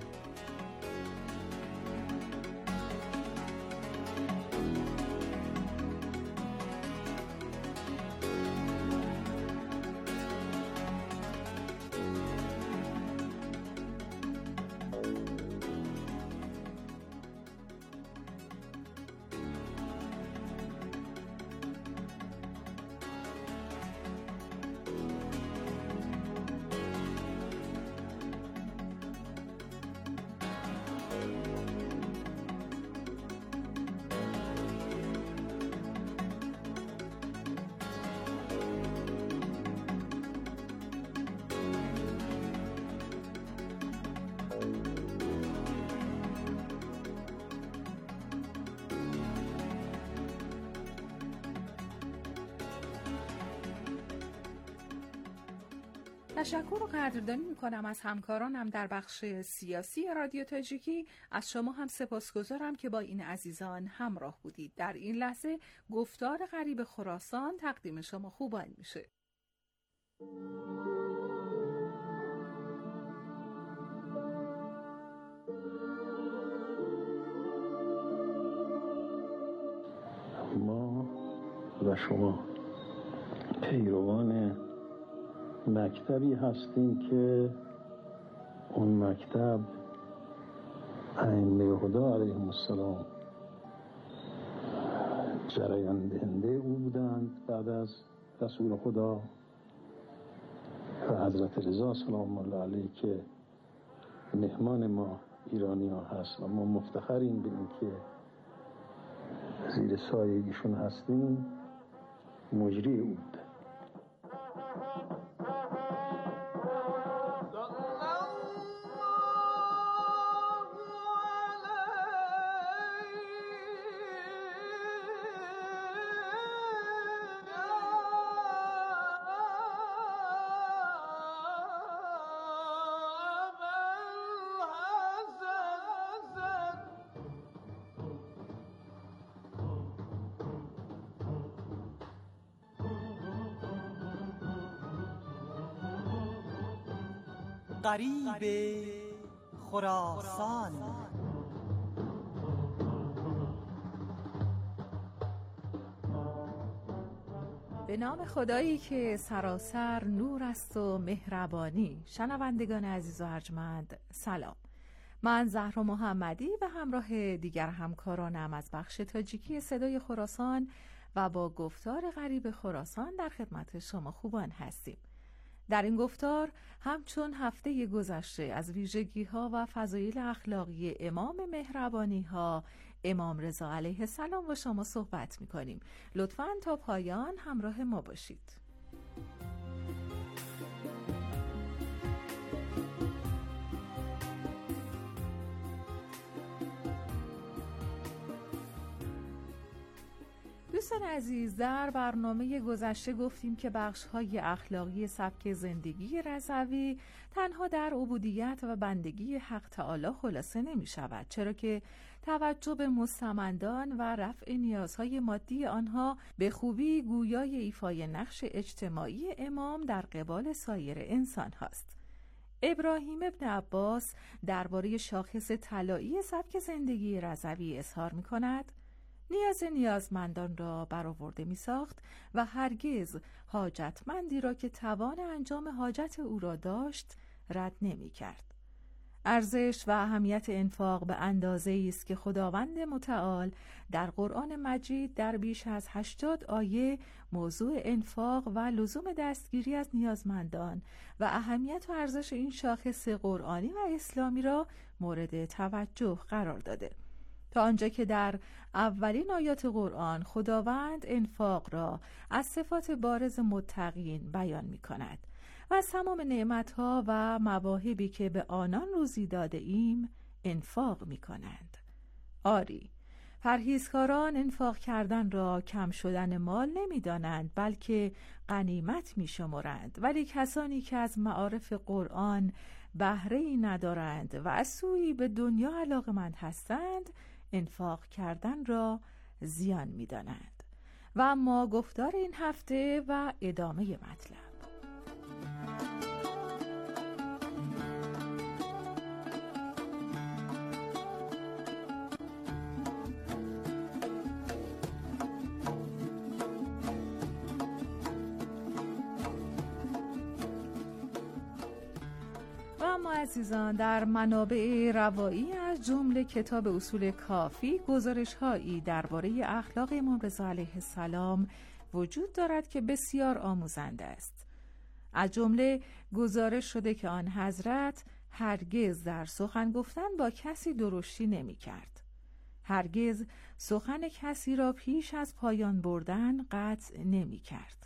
تشکر و قدردانی میکنم از همکارانم در بخش سیاسی رادیو تاجیکی. از شما هم سپاسگزارم که با این عزیزان همراه بودید. در این لحظه گفتار غریب خراسان تقدیم شما خوبان میشه. ما و شما پیروان مکتبی هستیم که اون مکتب ائمه خدا علیهم السلام جریان دهنده او بودند بعد از رسول خدا و حضرت رضا سلام الله علیه که مهمان ما ایرانی ها هست و ما مفتخریم به این که زیر سایه ایشون هستیم. مجری او بود. غریب خراسان. به نام خدایی که سراسر نور است و مهربانی. شنوندگان عزیز و ارجمند سلام. من زهرا محمدی و همراه دیگر همکارانم از بخش تاجیکی صدای خراسان و با گفتار غریب خراسان در خدمت شما خوبان هستیم. در این گفتار همچون هفته گذشته از ویژگی‌ها و فضایل اخلاقی امام مهربانی‌ها امام رضا علیه السلام با شما صحبت می‌کنیم. لطفاً تا پایان همراه ما باشید. دوستان عزیز، در برنامه گذشته گفتیم که بخش‌های اخلاقی سبک زندگی رضوی تنها در عبودیت و بندگی حق تعالی خلاصه نمی شود، چرا که توجه به مستمندان و رفع نیازهای مادی آنها به خوبی گویای ایفای نقش اجتماعی امام در قبال سایر انسان هاست. ابراهیم ابن عباس درباره شاخص طلایی سبک زندگی رضوی اظهار می کند: نیازمندان را برآورده می ساخت و هرگز حاجتمندی را که توان انجام حاجت او را داشت رد نمی کرد. ارزش و اهمیت انفاق به اندازه‌ای است که خداوند متعال در قرآن مجید در بیش از 80 آیه موضوع انفاق و لزوم دستگیری از نیازمندان و اهمیت و ارزش این شاخص قرآنی و اسلامی را مورد توجه قرار داده، تا آنجا که در اولین آیات قرآن خداوند انفاق را از صفات بارز متقین بیان می کند و از تمام نعمتها و مواهبی که به آنان روزی داده ایم انفاق می کنند. آری، پرهیزکاران انفاق کردن را کم شدن مال نمی دانند بلکه غنیمت می شمرند، ولی کسانی که از معارف قرآن بهره‌ای ندارند و از سوی به دنیا علاقمند هستند انفاق کردن را زیان می دانند. و اما گفتار این هفته و ادامه مطلب. عزیزان، در منابع روایی از جمله کتاب اصول کافی گزارش‌هایی درباره اخلاق امام رضا علیه السلام وجود دارد که بسیار آموزنده است. از جمله گزارش شده که آن حضرت هرگز در سخن گفتن با کسی درشتی نمی کرد. هرگز سخن کسی را پیش از پایان بردن قطع نمی کرد.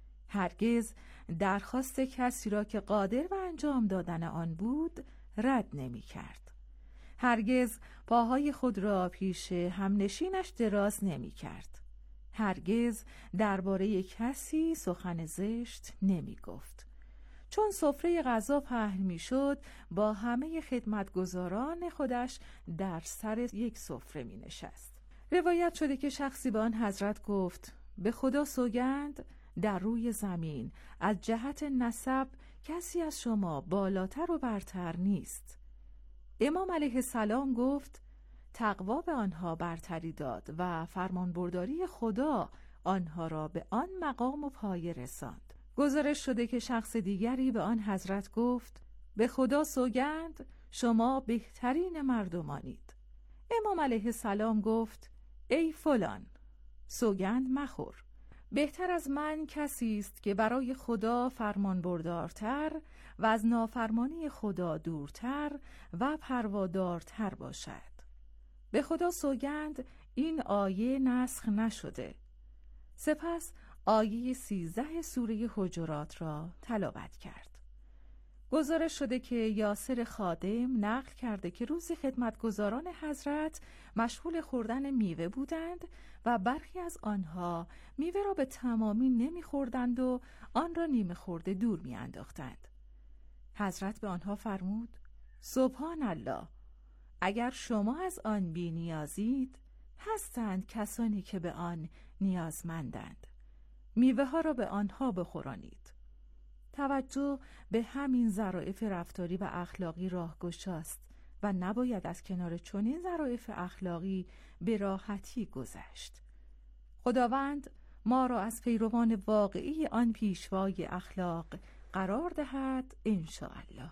هرگز درخواست کسی را که قادر به انجام دادن آن بود رد نمی کرد. هرگز پاهای خود را پیش همنشینش دراز نمی کرد. هرگز درباره کسی سخن زشت نمی گفت. چون سفره غذا پهن می شد با همه خدمتگزاران خودش در سر یک سفره می نشست. روایت شده که شخصی به آن حضرت گفت: به خدا سوگند در روی زمین از جهت نسب کسی از شما بالاتر و برتر نیست. امام علیه السلام گفت: تقوا به آنها برتری داد و فرمانبرداری خدا آنها را به آن مقام و پایه رساند. گزارش شده که شخص دیگری به آن حضرت گفت: به خدا سوگند شما بهترین مردمانید. امام علیه السلام گفت: ای فلان، سوگند مخور. بهتر از من کسی است که برای خدا فرمانبردارتر و از نافرمانی خدا دورتر و پروادارتر باشد. به خدا سوگند این آیه نسخ نشده. سپس آیه 13 سوره حجرات را تلاوت کرد. گزارش شده که یاسر خادم نقل کرده که روزی خدمتگزاران حضرت مشغول خوردن میوه بودند و برخی از آنها میوه را به تمامی نمیخوردند و آن را نیمه خورده دور میانداختند. حضرت به آنها فرمود: سبحان الله، اگر شما از آن بی نیازید، هستند کسانی که به آن نیازمندند. میوه ها را به آنها بخورانید. توجه به همین ظرافت رفتاری و اخلاقی راهگشاست و نباید از کنار چنین ظرافت اخلاقی به راحتی گذشت. خداوند ما را از پیروان واقعی آن پیشوای اخلاق قرار دهد انشاءالله.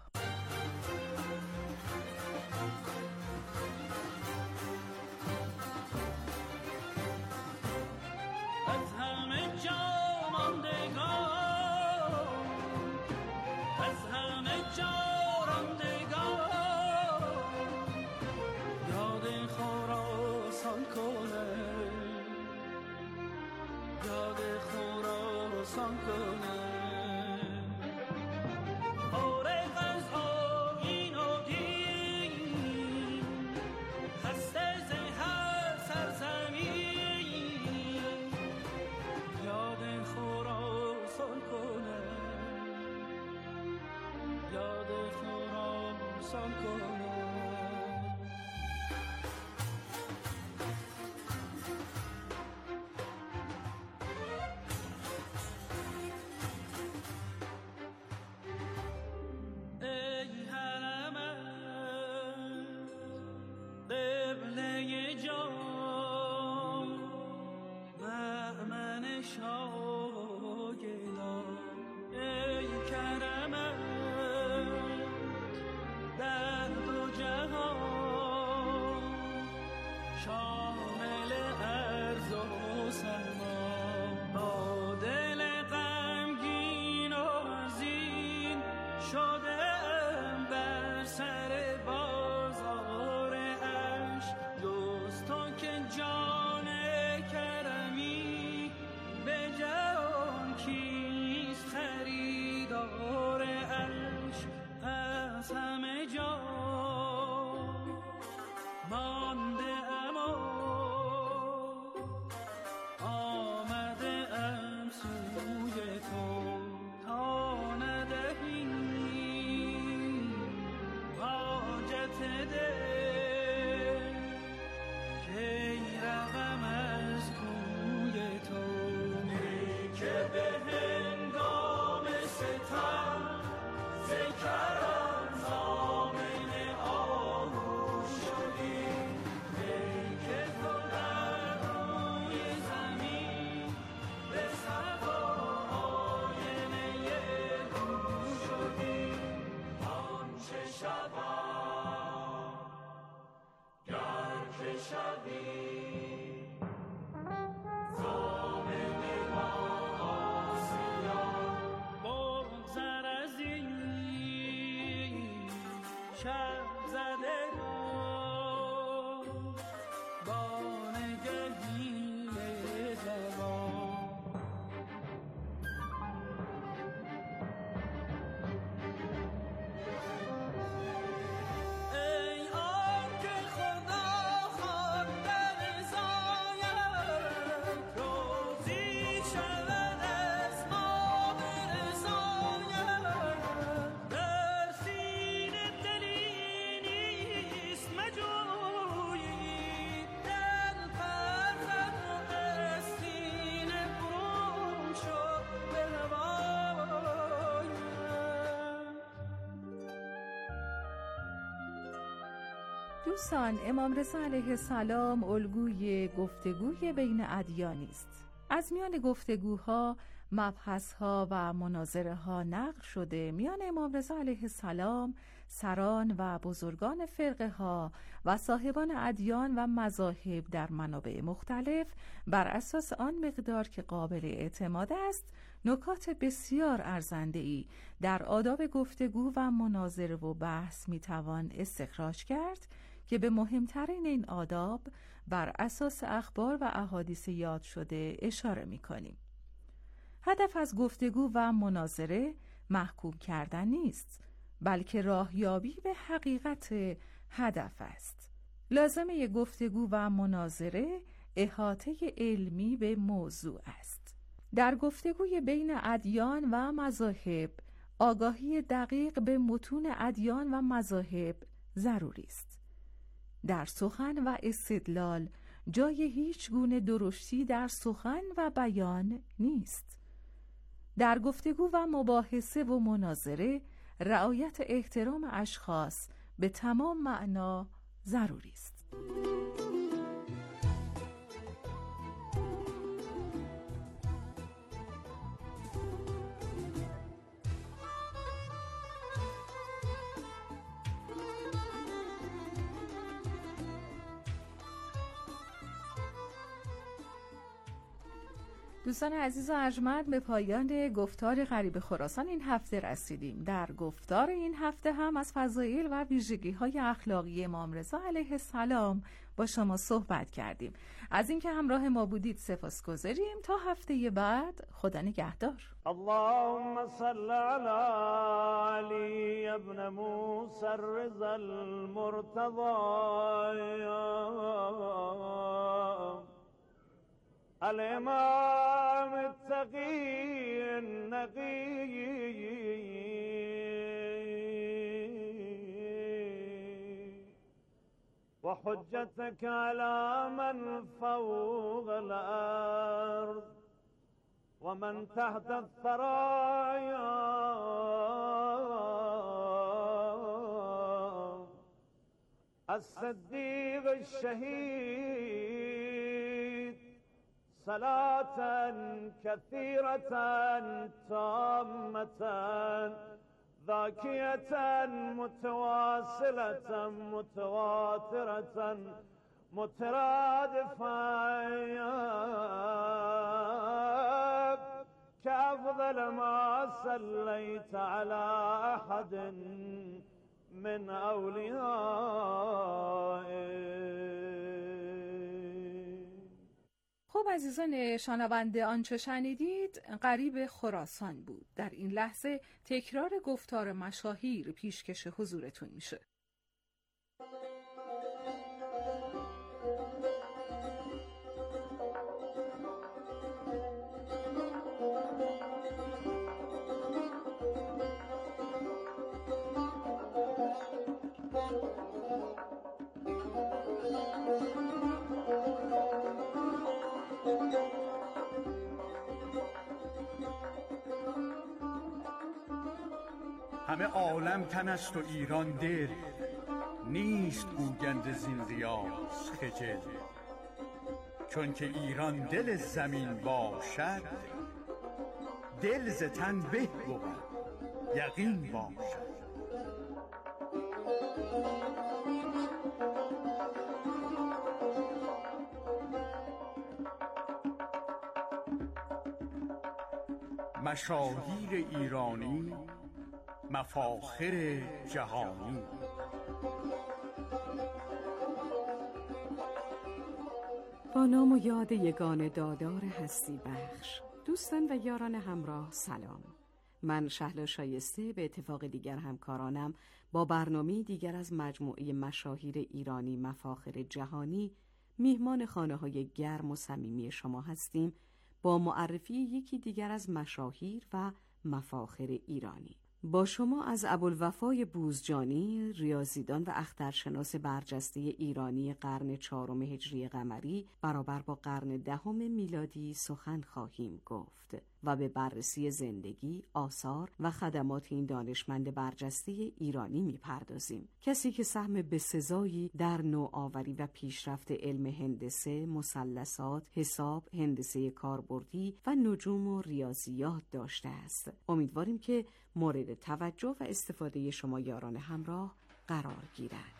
که به هنگام ستم شب زده با نگهی جوان. ای آن که خدا خواندن رضایت، روزی شود از ما برضایت. در سینه دلی نیست مجویی، در فرزند و سینه برون شد به هوایت. دوستان، امام رضا علیه السلام الگوی گفتگوی بین ادیانی است. از میان گفتگوها، مبحثها و مناظره ها نقل شده میان امام رضا علیه السلام، سران و بزرگان فرقه ها و صاحبان ادیان و مذاهب در منابع مختلف بر اساس آن مقدار که قابل اعتماد است نکات بسیار ارزنده‌ای در آداب گفتگو و مناظره و بحث میتوان استخراج کرد که به مهمترین این آداب بر اساس اخبار و احادیث یاد شده اشاره می‌کنیم. هدف از گفتگو و مناظره محکوم کردن نیست، بلکه راهیابی به حقیقت هدف است. لازمه گفتگو و مناظره احاطه علمی به موضوع است. در گفتگوی بین ادیان و مذاهب آگاهی دقیق به متون ادیان و مذاهب ضروری است. در سخن و استدلال جای هیچ گونه درشتی در سخن و بیان نیست. در گفتگو و مباحثه و مناظره رعایت احترام اشخاص به تمام معنا ضروری است. دوستان عزیز و ارجمند، به پایان گفتار غریب خراسان این هفته رسیدیم. در گفتار این هفته هم از فضایل و ویژگی‌های اخلاقی امام رضا علیه السلام با شما صحبت کردیم. از اینکه همراه ما بودید سپاسگزاریم. تا هفته بعد، خدا نگهدار. اللهم صل علی علی ابن موسی الرضا المرتضی الإمام التقي النقي وحجتك على من فوق الأرض ومن تحت الثرايا الصديق الشهيد صلاة كثيرة تامة ذاكية متواصلة متواترة مترادفة كأفضل ما صليت على أحد من أوليائك. خب عزیزان شنونده، آنچه شنیدید غریب خراسان بود. در این لحظه تکرار گفتار مشاهیر پیشکش حضورتون میشه. همه عالم تن است و ایران دل، نیست گوگند زین ریاض خجل. چون که ایران دل زمین باشد، دل ز تن به بود یقین باشد. مشاهیر ایرانی مفاخر جهانی با نام و یاد یگان دادار هستی بخش. دوستان و یاران همراه سلام. من شهلا شایسته به اتفاق دیگر همکارانم با برنامه دیگر از مجموعه مشاهیر ایرانی مفاخر جهانی میهمان خانه‌های گرم و صمیمی شما هستیم با معرفی یکی دیگر از مشاهیر و مفاخر ایرانی. با شما از ابوالوفای بوزجانی، ریاضیدان و اخترشناس برجسته ایرانی قرن 4 هجری قمری برابر با قرن 10 میلادی سخن خواهیم گفت و به بررسی زندگی، آثار و خدمات این دانشمند برجسته ایرانی میپردازیم. کسی که سهم بسزایی در نوآوری و پیشرفت علم هندسه، مثلثات، حساب، هندسه کاربردی و نجوم و ریاضیات داشته است. امیدواریم که مورد توجه و استفاده شما یاران همراه قرار گیرد.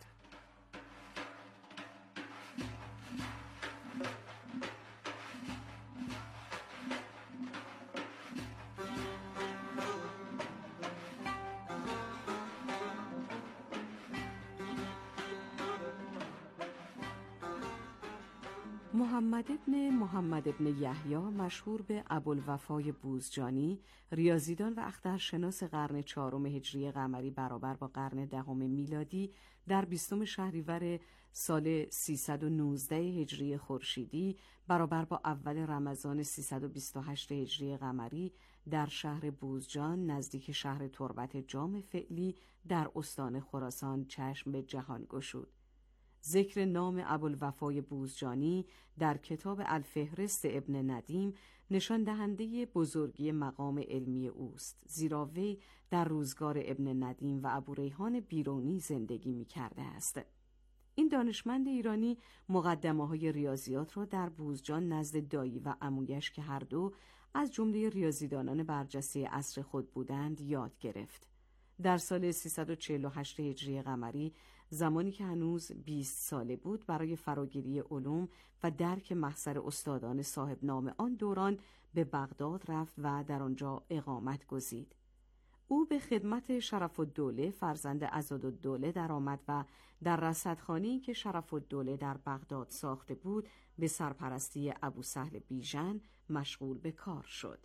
محمد ابن یحیی مشهور به ابوالوفای بوزجانی، ریاضیدان و اخترشناس قرن 4 هجری قمری برابر با قرن 10 میلادی در 20 شهریور سال 319 هجری خورشیدی برابر با اول رمضان 328 هجری قمری در شهر بوزجان نزدیک شهر تربت جام فعلی در استان خراسان چشم به جهان گشود. ذکر نام ابوالوفای بوزجانی در کتاب الفهرست ابن ندیم نشان دهنده بزرگی مقام علمی اوست، زیرا وی در روزگار ابن ندیم و ابوریحان بیرونی زندگی می کرده است. این دانشمند ایرانی مقدمه‌های ریاضیات را در بوزجان نزد دایی و عمویش که هر دو از جمله ریاضیدانان برجسته عصر خود بودند یاد گرفت. در سال 348 هجری قمری، زمانی که هنوز 20 ساله بود، برای فراگیری علوم و درک محضر استادان صاحب نام آن دوران به بغداد رفت و در آنجا اقامت گزید. او به خدمت شرف‌الدوله فرزند عضدالدوله درآمد و در رصدخانه‌ای که شرف‌الدوله در بغداد ساخته بود به سرپرستی ابوسهل بیژن مشغول به کار شد.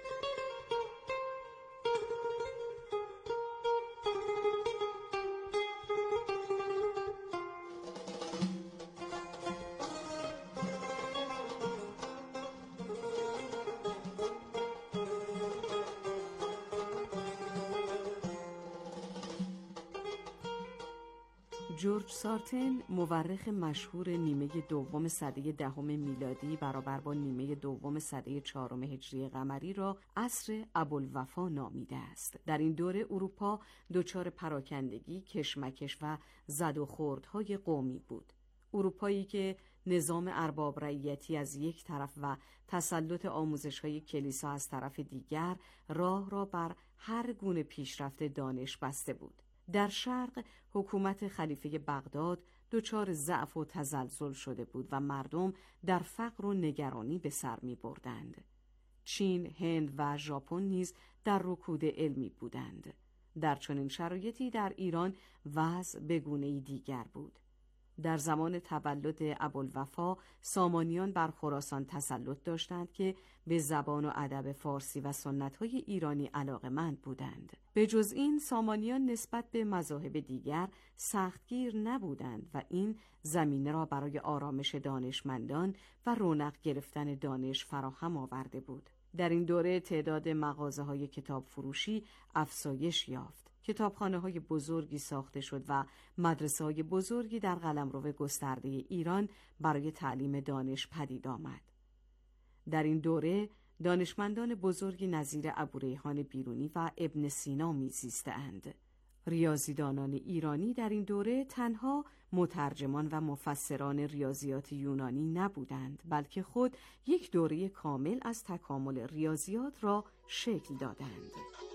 جورج سارتن، مورخ مشهور نیمه دوم سده 10 میلادی برابر با نیمه دوم سده 4 هجری قمری را عصر ابوالوفا نامیده است. در این دوره اروپا دچار پراکندگی، کشمکش و زد و خوردهای قومی بود. اروپایی که نظام ارباب رعیتی از یک طرف و تسلط آموزش‌های کلیسا از طرف دیگر راه را بر هر گونه پیشرفت دانش بسته بود. در شرق حکومت خلیفه بغداد دچار ضعف و تزلزل شده بود و مردم در فقر و نگرانی به سر می بردند. چین، هند و ژاپن نیز در رکود علمی بودند. در چنین شرایطی در ایران وضع به گونه‌ای دیگر بود. در زمان تولد ابوالوفا سامانیان بر خراسان تسلط داشتند که به زبان و ادب فارسی و سنت‌های ایرانی علاقه‌مند بودند. به جز این سامانیان نسبت به مذاهب دیگر سختگیر نبودند و این زمینه را برای آرامش دانشمندان و رونق گرفتن دانش فراهم آورده بود. در این دوره تعداد مغازه‌های کتاب فروشی افزایش یافت. کتابخانه‌های بزرگی ساخته شد و مدرسه‌های بزرگی در قلمرو گسترده ایران برای تعلیم دانش پدید آمد. در این دوره دانشمندان بزرگی نظیر ابوریحان بیرونی و ابن سینا می‌زیستند. ریاضیدانان ایرانی در این دوره تنها مترجمان و مفسران ریاضیات یونانی نبودند، بلکه خود یک دوره کامل از تکامل ریاضیات را شکل دادند.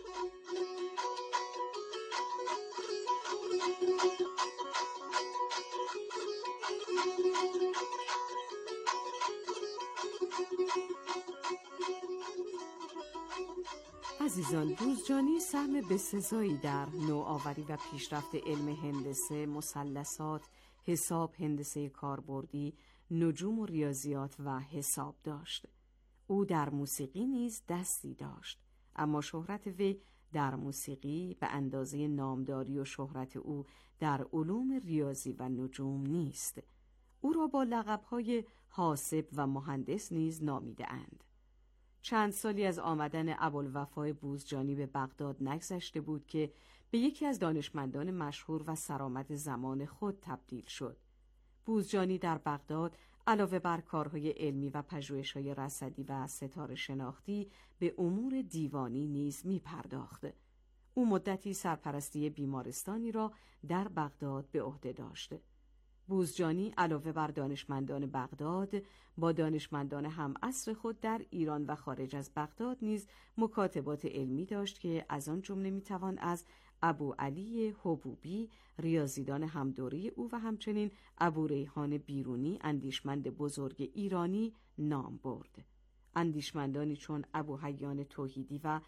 عزیزان، بوزجانی سهم بسزایی در نوآوری و پیشرفت علم هندسه، مثلثات، حساب، هندسه کاربردی، نجوم و ریاضیات و حساب داشت. او در موسیقی نیز دستی داشت، اما شهرت وی در موسیقی به اندازه نامداری و شهرت او در علوم ریاضی و نجوم نیست. او را با لقب‌های حاسب و مهندس نیز نامیده‌اند. چند سالی از آمدن ابوالوفا بوزجانی به بغداد نگذشته بود که به یکی از دانشمندان مشهور و سرآمد زمان خود تبدیل شد. بوزجانی در بغداد علاوه بر کارهای علمی و پژوهش‌های رصدی و ستاره شناختی به امور دیوانی نیز می‌پرداخت. او مدتی سرپرستی بیمارستانی را در بغداد به عهده داشت. بوزجانی علاوه بر دانشمندان بغداد با دانشمندان هم عصر خود در ایران و خارج از بغداد نیز مکاتبات علمی داشت که از آن جمله میتوان از ابو علی حبوبی ریاضیدان همدوره او و همچنین ابو ریحان بیرونی اندیشمند بزرگ ایرانی نام برد. اندیشمندانی چون ابو حیان توحیدی و